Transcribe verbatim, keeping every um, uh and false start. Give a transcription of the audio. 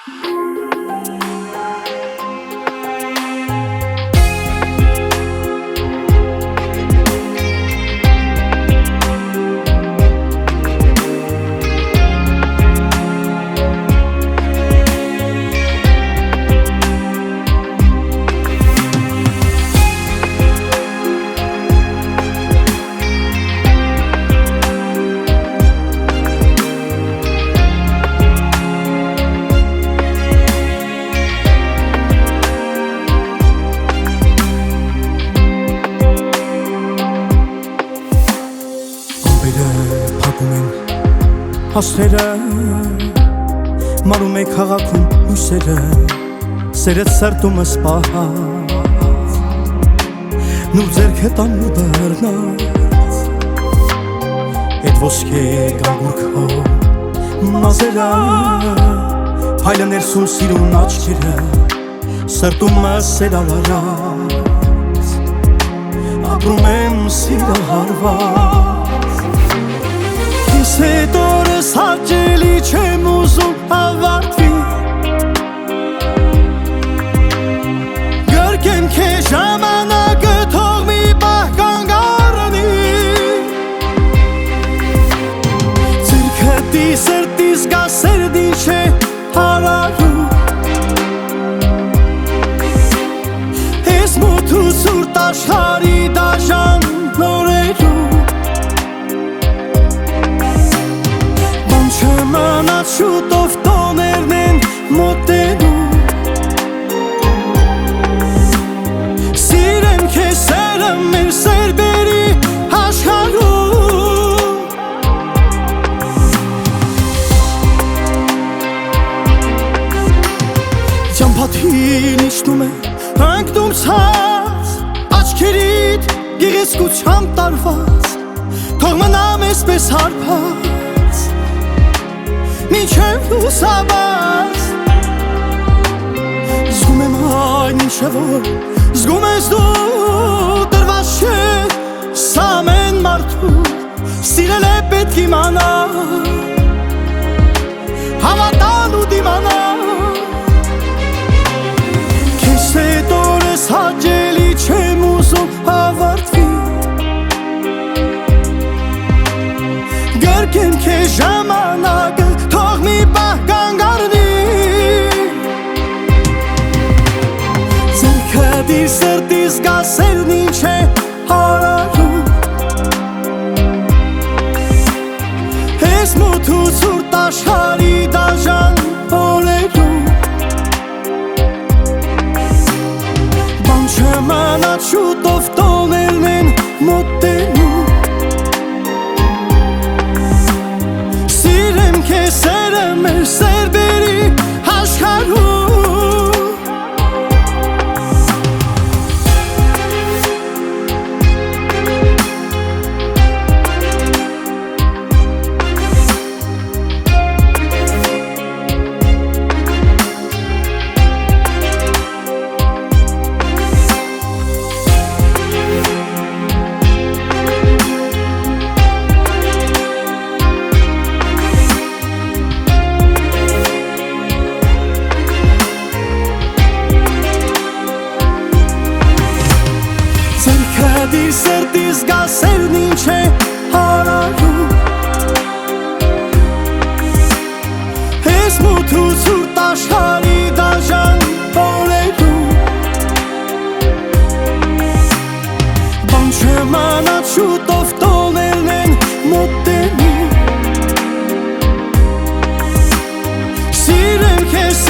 Աստերը մարում է քաղաքում հույսերը սերեց սրտումս պահած նուր ձերքը տանու բեռնած էդ ոսկե գանգուրքո մազերը հայլը ներսում սիրուն աչքերը սրտումս սերալարած ապրում եմ սիրահարված Այդ օրս հաճելի չեմ ուզում ավարտվի Գրկեմ քեզ ժամանակը թող մի պահ կանգ առնի Ձերքտի սրտիս գա սերդին չէ հարարում Ես մութ ու սուրտ աշխարհի դաժան նորերում Չմանած շուտով տոներն են մոտենում Սիրեմ քեզ սերը մեր սերբերի աշխարհում Ճամփաթին իջնում է ընկնում ցած Աչքերիդ գեղեցկությամբ տարված Թող մնամ էսպես հարբած Մինչև լուսաբաց Զգում եմ այն ինչը որ Զգում ես դու տրված չէ Սա ամեն մարդու Սիրել է պետք իմանալ Հավատալ ու դիմանալ Քեզ հետ օրս հաճելի չեմ ուզում ավարտվի Գրկեմ քեզ ժամանակը Թող մի պահ կանգ առնի Ձերքտի սրտիս գա սերն ինչ է հարարում Ես մութ ու սուրտ աշխարհի դաժան օրերում Բան չմանած շուտով տոներն են մոտենում Քեզ սերը մեր սերբերի աշխարհում Ձերքտի սրտիս գա սերն ինչ է հարարում Ես մութ ու սուրտ աշխարհի դաժան օրերում Բան չմանած շուտով տոներն են մոտենում Սիրեմ քեզ